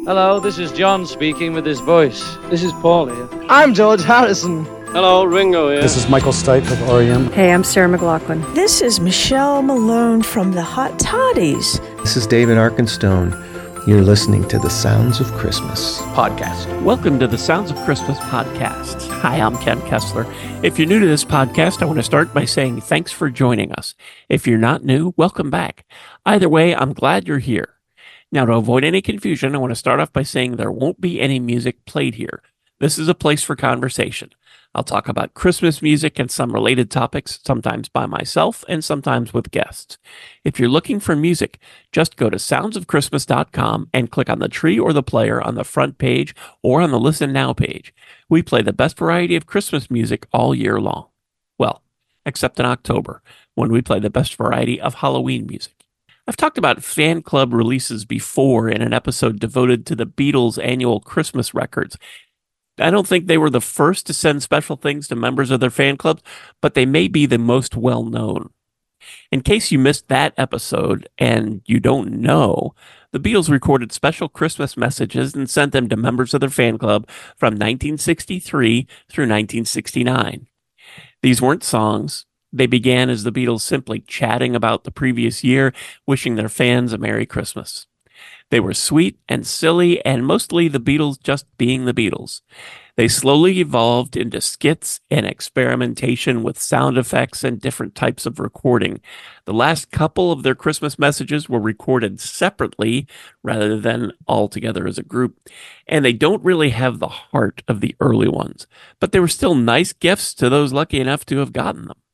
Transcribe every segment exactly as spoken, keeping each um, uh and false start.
Hello, this is John speaking with his voice. This is Paul here. I'm George Harrison. Hello, Ringo here. This is Michael Stipe of R E M. Hey, I'm Sarah McLachlan. This is Michelle Malone from the Hot Toddies. This is David Arkenstone. You're listening to the Sounds of Christmas podcast. Welcome to the Sounds of Christmas podcast. Hi, I'm Ken Kessler. If you're new to this podcast, I want to start by saying thanks for joining us. If you're not new, welcome back. Either way, I'm glad you're here. Now, to avoid any confusion, I want to start off by saying there won't be any music played here. This is a place for conversation. I'll talk about Christmas music and some related topics, sometimes by myself and sometimes with guests. If you're looking for music, just go to sounds of christmas dot com and click on the tree or the player on the front page or on the Listen Now page. We play the best variety of Christmas music all year long. Well, except in October, when we play the best variety of Halloween music. I've talked about fan club releases before in an episode devoted to the Beatles' annual Christmas records. I don't think they were the first to send special things to members of their fan clubs, but they may be the most well-known. In case you missed that episode and you don't know, the Beatles recorded special Christmas messages and sent them to members of their fan club from nineteen sixty-three through nineteen sixty-nine. These weren't songs. They began as the Beatles simply chatting about the previous year, wishing their fans a Merry Christmas. They were sweet and silly, and mostly the Beatles just being the Beatles. They slowly evolved into skits and experimentation with sound effects and different types of recording. The last couple of their Christmas messages were recorded separately rather than all together as a group, and they don't really have the heart of the early ones, but they were still nice gifts to those lucky enough to have gotten them.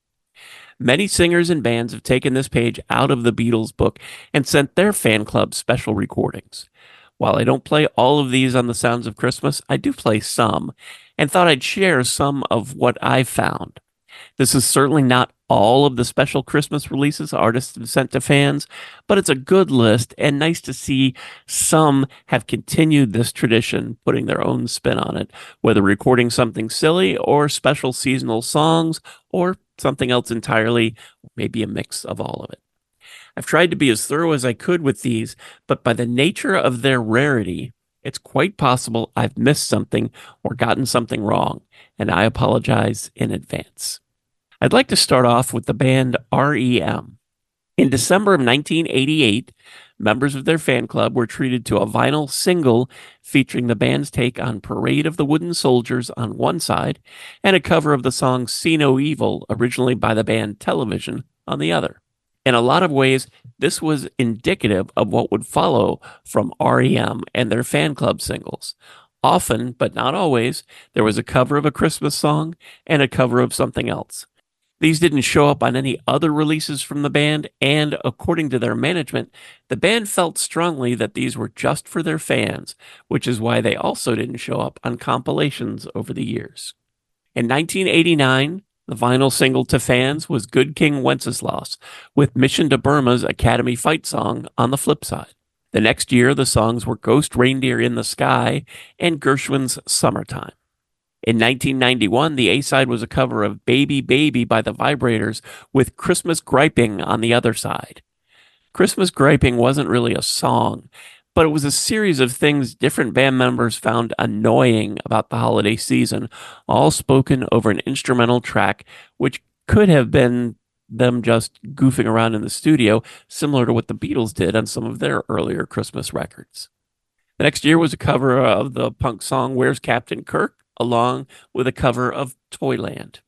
Many singers and bands have taken this page out of the Beatles book and sent their fan club special recordings. While I don't play all of these on the Sounds of Christmas, I do play some, and thought I'd share some of what I've found. This is certainly not all of the special Christmas releases artists have sent to fans, but it's a good list and nice to see some have continued this tradition, putting their own spin on it, whether recording something silly or special seasonal songs or something else entirely, maybe a mix of all of it. I've tried to be as thorough as I could with these, but by the nature of their rarity, it's quite possible I've missed something or gotten something wrong, and I apologize in advance. I'd like to start off with the band R E M. In December of nineteen eighty-eight, members of their fan club were treated to a vinyl single featuring the band's take on Parade of the Wooden Soldiers on one side and a cover of the song See No Evil, originally by the band Television, on the other. In a lot of ways, this was indicative of what would follow from R E M and their fan club singles. Often, but not always, there was a cover of a Christmas song and a cover of something else. These didn't show up on any other releases from the band, and according to their management, the band felt strongly that these were just for their fans, which is why they also didn't show up on compilations over the years. In nineteen eighty-nine, the vinyl single to fans was Good King Wenceslas, with Mission to Burma's Academy Fight Song on the flip side. The next year, the songs were Ghost Reindeer in the Sky and Gershwin's Summertime. In nineteen ninety-one, the A-side was a cover of Baby Baby by the Vibrators with Christmas Griping on the other side. Christmas Griping wasn't really a song, but it was a series of things different band members found annoying about the holiday season, all spoken over an instrumental track, which could have been them just goofing around in the studio, similar to what the Beatles did on some of their earlier Christmas records. The next year was a cover of the punk song Where's Captain Kirk, along with a cover of Toyland.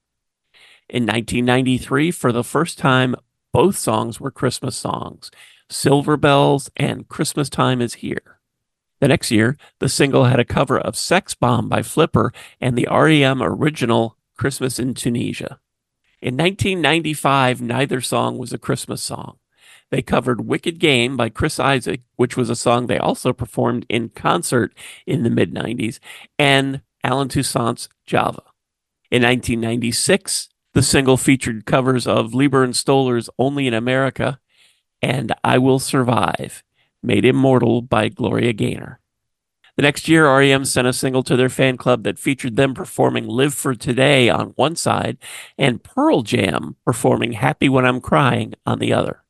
In nineteen ninety-three, for the first time, both songs were Christmas songs, Silver Bells and Christmas Time is Here. The next year, the single had a cover of Sex Bomb by Flipper and the R E M original Christmas in Tunisia. In nineteen ninety-five, neither song was a Christmas song. They covered Wicked Game by Chris Isaak, which was a song they also performed in concert in the mid-nineties, and Alan Toussaint's Java. In nineteen ninety-six, the single featured covers of Lieber and Stoller's Only in America and I Will Survive, made immortal by Gloria Gaynor. The next year, R E M sent a single to their fan club that featured them performing Live for Today on one side and Pearl Jam performing Happy When I'm Crying on the other.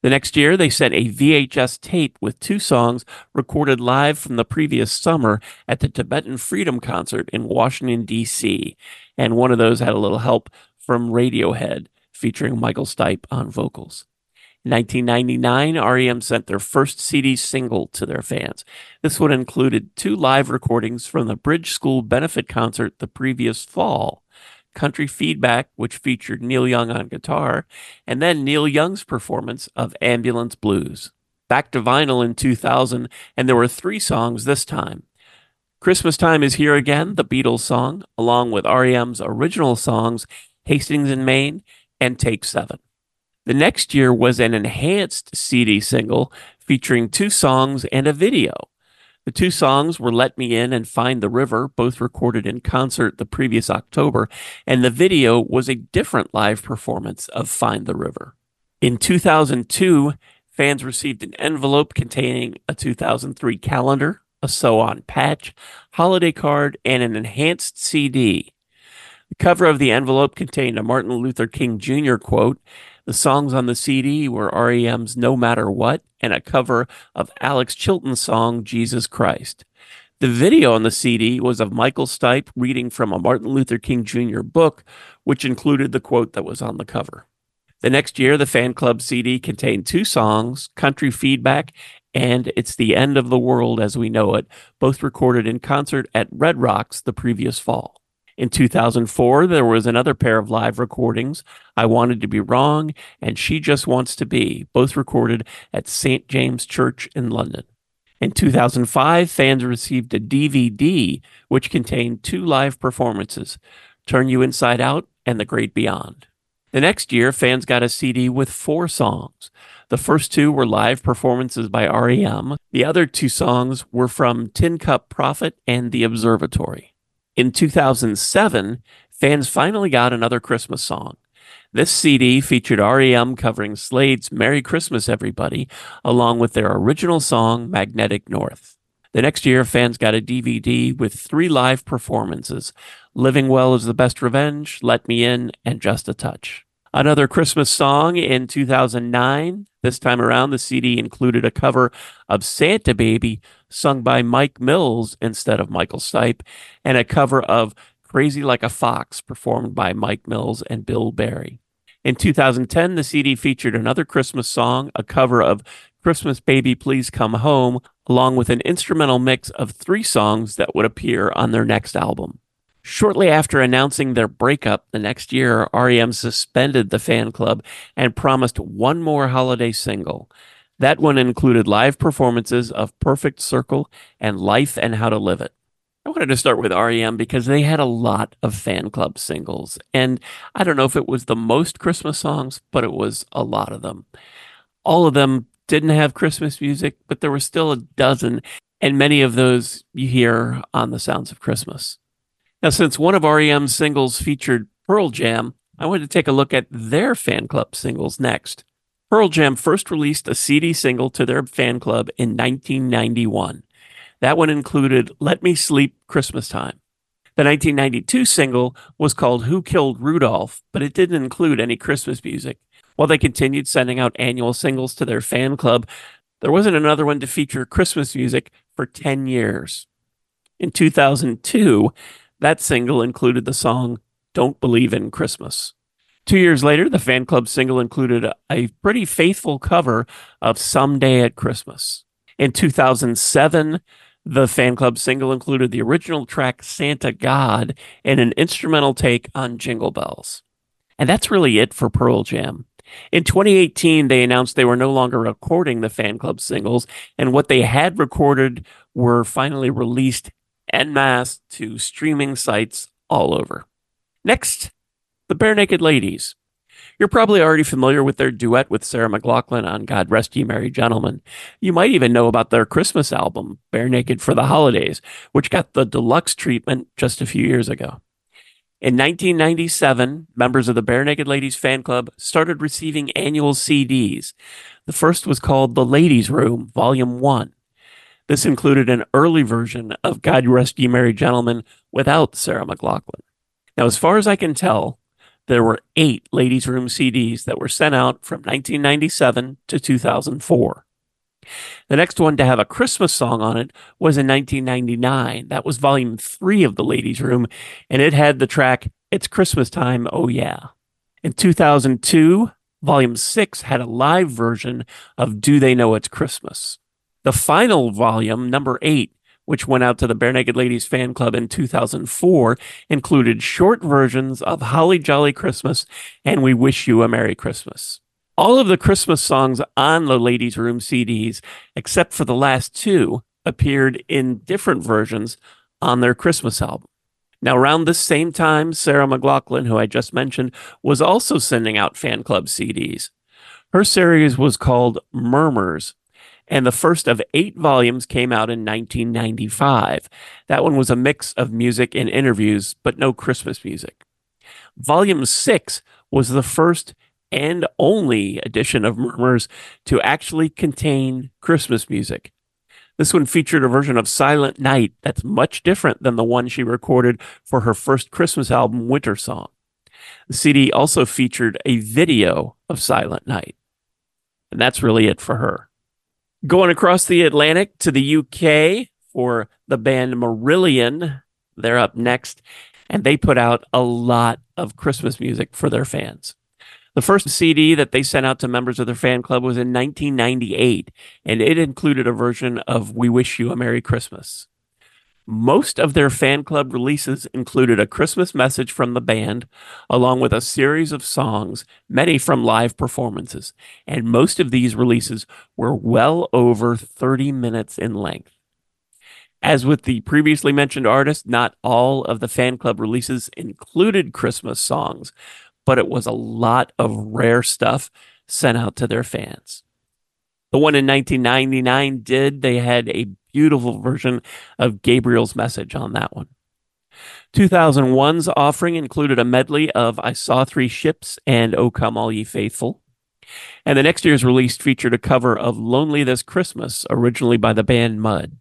The next year, they sent a V H S tape with two songs recorded live from the previous summer at the Tibetan Freedom Concert in Washington, D C, and one of those had a little help from Radiohead, featuring Michael Stipe on vocals. In nineteen ninety-nine, R E M sent their first C D single to their fans. This one included two live recordings from the Bridge School benefit concert the previous fall. Country Feedback, which featured Neil Young on guitar, and then Neil Young's performance of Ambulance Blues. Back to vinyl in two thousand, and there were three songs this time. Christmas Time Is Here Again, the Beatles song, along with R E M's original songs, Hastings in Maine, and Take Seven. The next year was an enhanced C D single featuring two songs and a video. The two songs were Let Me In and Find the River, both recorded in concert the previous October, and the video was a different live performance of Find the River. In two thousand two, fans received an envelope containing a two thousand three calendar, a sew-on patch, holiday card, and an enhanced C D. The cover of the envelope contained a Martin Luther King Junior quote. The songs on the C D were R E M's No Matter What and a cover of Alex Chilton's song Jesus Christ. The video on the C D was of Michael Stipe reading from a Martin Luther King Junior book, which included the quote that was on the cover. The next year, the fan club C D contained two songs, Country Feedback and It's the End of the World as We Know It, both recorded in concert at Red Rocks the previous fall. In two thousand four, there was another pair of live recordings, I Wanted to Be Wrong and She Just Wants to Be, both recorded at Saint James Church in London. In two thousand five, fans received a D V D which contained two live performances, Turn You Inside Out and The Great Beyond. The next year, fans got a C D with four songs. The first two were live performances by R E M. The other two songs were from Tin Cup Prophet and The Observatory. In two thousand seven, fans finally got another Christmas song. This C D featured R E M covering Slade's Merry Christmas, Everybody, along with their original song, Magnetic North. The next year, fans got a D V D with three live performances, Living Well Is the Best Revenge, Let Me In, and Just a Touch. Another Christmas song in two thousand nine. This time around, the C D included a cover of Santa Baby, sung by Mike Mills instead of Michael Stipe, and a cover of Crazy Like a Fox, performed by Mike Mills and Bill Berry. In two thousand ten, the C D featured another Christmas song, a cover of Christmas Baby Please Come Home, along with an instrumental mix of three songs that would appear on their next album. Shortly after announcing their breakup the next year, R E M suspended the fan club and promised one more holiday single. That one included live performances of Perfect Circle and Life and How to Live It. I wanted to start with R E M because they had a lot of fan club singles. And I don't know if it was the most Christmas songs, but it was a lot of them. All of them didn't have Christmas music, but there were still a dozen. And many of those you hear on The Sounds of Christmas. Now, since one of R E M's singles featured Pearl Jam, I wanted to take a look at their fan club singles next. Pearl Jam first released a C D single to their fan club in nineteen ninety-one. That one included Let Me Sleep Christmas Time. The nineteen ninety-two single was called Who Killed Rudolph, but it didn't include any Christmas music. While they continued sending out annual singles to their fan club, there wasn't another one to feature Christmas music for ten years. In two thousand two, that single included the song Don't Believe in Christmas. Two years later, the fan club single included a, a pretty faithful cover of Someday at Christmas. In two thousand seven, the fan club single included the original track Santa God and an instrumental take on Jingle Bells. And that's really it for Pearl Jam. In twenty eighteen, they announced they were no longer recording the fan club singles, and what they had recorded were finally released en masse to streaming sites all over. Next, the Barenaked Ladies. You're probably already familiar with their duet with Sarah McLachlan on God Rest Ye Merry Gentlemen. You might even know about their Christmas album, Barenaked for the Holidays, which got the deluxe treatment just a few years ago. In nineteen ninety-seven, members of the Barenaked Ladies fan club started receiving annual C Ds. The first was called The Ladies' Room, Volume one. This included an early version of God Rest Ye Merry Gentlemen without Sarah McLachlan. Now, as far as I can tell, There were eight Ladies Room C Ds that were sent out from nineteen ninety-seven to two thousand four. The next one to have a Christmas song on it was in nineteen ninety-nine. That was volume three of the Ladies Room, and it had the track It's Christmas Time, Oh Yeah. In two thousand two, volume six had a live version of Do They Know It's Christmas. The final volume, number eight, which went out to the Bare Naked Ladies fan club in two thousand four, included short versions of Holly Jolly Christmas and We Wish You a Merry Christmas. All of the Christmas songs on the Ladies Room C Ds, except for the last two, appeared in different versions on their Christmas album. Now, around this same time, Sarah McLachlan, who I just mentioned, was also sending out fan club C Ds. Her series was called Murmurs, and the first of eight volumes came out in nineteen ninety-five. That one was a mix of music and interviews, but no Christmas music. Volume six was the first and only edition of Murmurs to actually contain Christmas music. This one featured a version of Silent Night that's much different than the one she recorded for her first Christmas album, Winter Song. The C D also featured a video of Silent Night. And that's really it for her. Going across the Atlantic to the U K for the band Marillion. They're up next, and they put out a lot of Christmas music for their fans. The first C D that they sent out to members of their fan club was in nineteen ninety-eight, and it included a version of We Wish You a Merry Christmas. Most of their fan club releases included a Christmas message from the band, along with a series of songs, many from live performances, and most of these releases were well over thirty minutes in length. As with the previously mentioned artist, not all of the fan club releases included Christmas songs, but it was a lot of rare stuff sent out to their fans. The one in nineteen ninety-nine did. They had a beautiful version of Gabriel's Message on that one. two thousand one's offering included a medley of I Saw Three Ships and O Come All Ye Faithful. And the next year's release featured a cover of Lonely This Christmas, originally by the band Mud.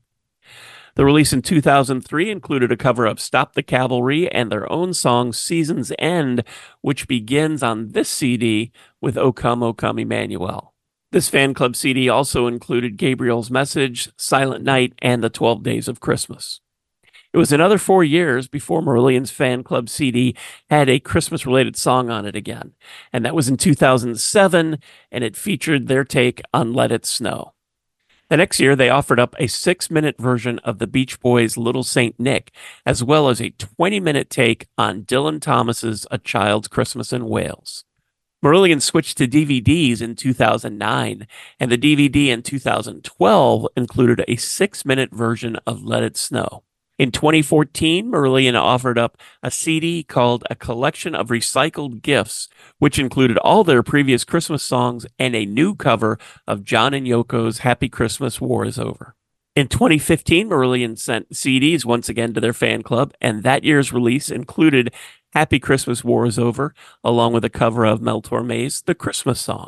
The release in two thousand three included a cover of Stop the Cavalry and their own song Season's End, which begins on this C D with O Come, O Come Emmanuel. This fan club C D also included Gabriel's Message, Silent Night, and the twelve Days of Christmas. It was another four years before Marillion's fan club C D had a Christmas-related song on it again, and that was in two thousand seven, and it featured their take on Let It Snow. The next year, they offered up a six-minute version of the Beach Boys' Little Saint Nick, as well as a twenty-minute take on Dylan Thomas's A Child's Christmas in Wales. Marillion switched to D V Ds in two thousand nine, and the D V D in two thousand twelve included a six-minute version of Let It Snow. In twenty fourteen, Marillion offered up a C D called A Collection of Recycled Gifts, which included all their previous Christmas songs and a new cover of John and Yoko's Happy Christmas, War is Over. In twenty fifteen, Marillion sent C Ds once again to their fan club, and that year's release included Happy Christmas, War is Over, along with a cover of Mel Torme's The Christmas Song.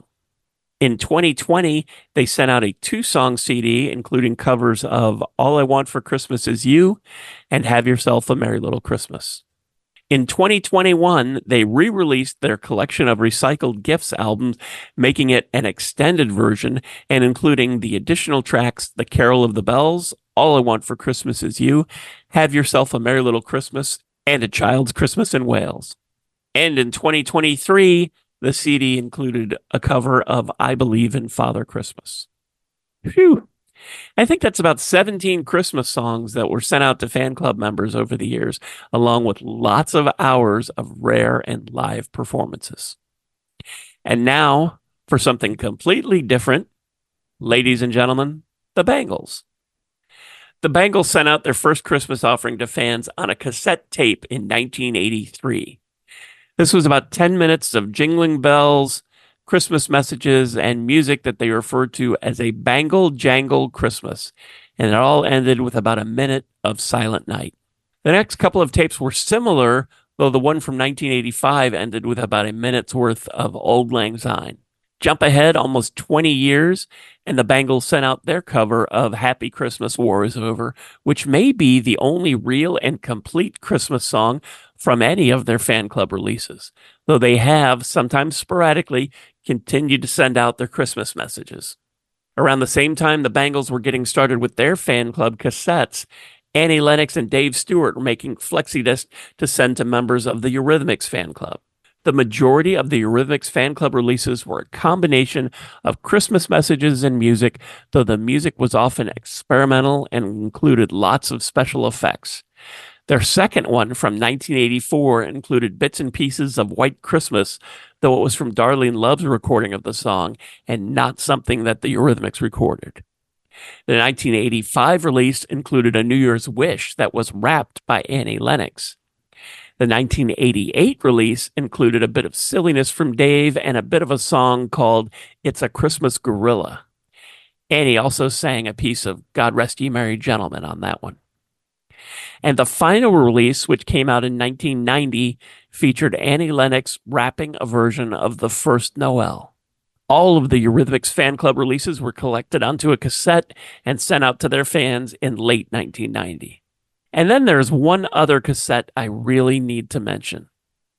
In twenty twenty, they sent out a two-song C D, including covers of All I Want for Christmas Is You and Have Yourself a Merry Little Christmas. In twenty twenty-one, they re-released their collection of recycled gifts albums, making it an extended version and including the additional tracks The Carol of the Bells, All I Want for Christmas Is You, Have Yourself a Merry Little Christmas, and A Child's Christmas in Wales. And in twenty twenty-three, the C D included a cover of I Believe in Father Christmas. Phew. I think that's about seventeen Christmas songs that were sent out to fan club members over the years, along with lots of hours of rare and live performances. And now, for something completely different, ladies and gentlemen, the Bangles. The Bangles sent out their first Christmas offering to fans on a cassette tape in nineteen eighty-three. This was about ten minutes of jingling bells, Christmas messages, and music that they referred to as a Bangle Jangle Christmas, and it all ended with about a minute of Silent Night. The next couple of tapes were similar, though the one from nineteen eighty-five ended with about a minute's worth of Auld Lang Syne. Jump ahead almost twenty years, and the Bangles sent out their cover of Happy Christmas War is Over, which may be the only real and complete Christmas song from any of their fan club releases, though they have, sometimes sporadically, continued to send out their Christmas messages. Around the same time the Bangles were getting started with their fan club cassettes, Annie Lennox and Dave Stewart were making flexi-discs to send to members of the Eurythmics fan club. The majority of the Eurythmics fan club releases were a combination of Christmas messages and music, though the music was often experimental and included lots of special effects. Their second one from nineteen eighty-four included bits and pieces of White Christmas, though it was from Darlene Love's recording of the song and not something that the Eurythmics recorded. The nineteen eighty-five release included a New Year's Wish that was rapped by Annie Lennox. The nineteen eighty-eight release included a bit of silliness from Dave and a bit of a song called It's a Christmas Gorilla. Annie also sang a piece of God Rest Ye Merry Gentlemen on that one. And the final release, which came out in nineteen ninety, featured Annie Lennox rapping a version of The First Noel. All of the Eurythmics fan club releases were collected onto a cassette and sent out to their fans in late nineteen ninety. And then there's one other cassette I really need to mention.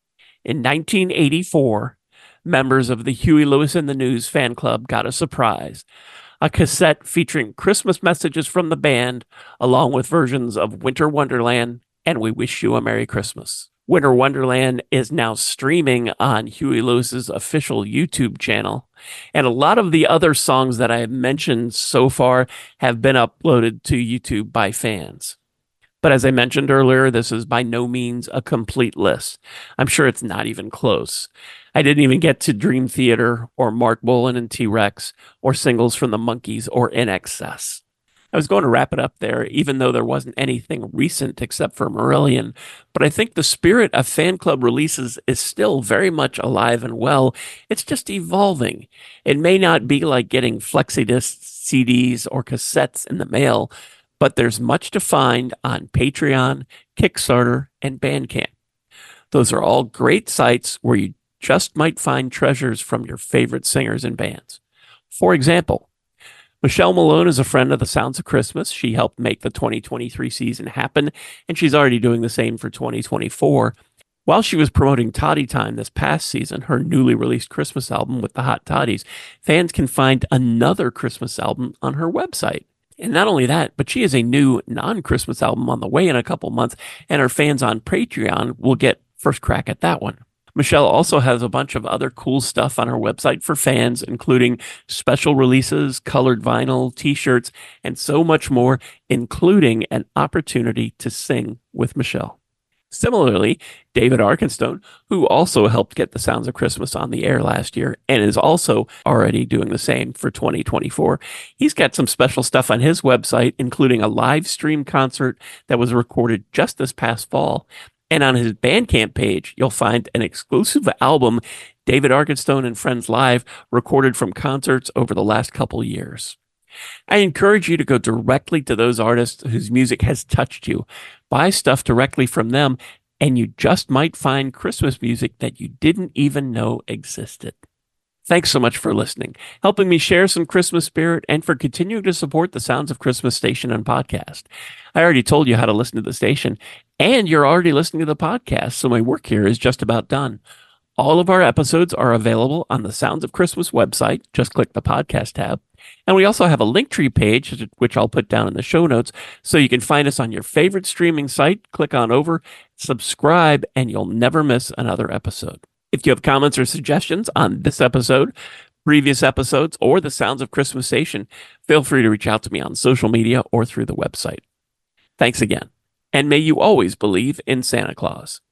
In nineteen eighty-four, members of the Huey Lewis and the News fan club got a surprise. A cassette featuring Christmas messages from the band, along with versions of Winter Wonderland and We Wish You a Merry Christmas. Winter Wonderland is now streaming on Huey Lewis's official YouTube channel, and a lot of the other songs that I have mentioned so far have been uploaded to YouTube by fans. But as I mentioned earlier, this is by no means a complete list. I'm sure it's not even close. I didn't even get to Dream Theater or Mark Bolan and T-Rex or singles from the Monkees or In Excess. I was going to wrap it up there, even though there wasn't anything recent except for Marillion. But I think the spirit of fan club releases is still very much alive and well. It's just evolving. It may not be like getting flexi-discs, C Ds, or cassettes in the mail, but there's much to find on Patreon, Kickstarter, and Bandcamp. Those are all great sites where you just might find treasures from your favorite singers and bands. For example, Michelle Malone is a friend of the Sounds of Christmas. She helped make the twenty twenty-three season happen, and she's already doing the same for twenty twenty-four. While she was promoting Toddy Time this past season, her newly released Christmas album with the Hot Toddies, fans can find another Christmas album on her website. And not only that, but she has a new non-Christmas album on the way in a couple months, and her fans on Patreon will get first crack at that one. Michelle also has a bunch of other cool stuff on her website for fans, including special releases, colored vinyl, t-shirts, and so much more, including an opportunity to sing with Michelle. Similarly, David Arkenstone, who also helped get the Sounds of Christmas on the air last year and is also already doing the same for twenty twenty-four, he's got some special stuff on his website, including a live stream concert that was recorded just this past fall. And on his Bandcamp page, you'll find an exclusive album, David Arkenstone and Friends Live, recorded from concerts over the last couple years. I encourage you to go directly to those artists whose music has touched you. Buy stuff directly from them, and you just might find Christmas music that you didn't even know existed. Thanks so much for listening, helping me share some Christmas spirit, and for continuing to support the Sounds of Christmas station and podcast. I already told you how to listen to the station, and you're already listening to the podcast, so my work here is just about done. All of our episodes are available on the Sounds of Christmas website. Just click the podcast tab. And we also have a Linktree page, which I'll put down in the show notes, so you can find us on your favorite streaming site. Click on over, subscribe, and you'll never miss another episode. If you have comments or suggestions on this episode, previous episodes, or the Sounds of Christmas station, feel free to reach out to me on social media or through the website. Thanks again, and may you always believe in Santa Claus.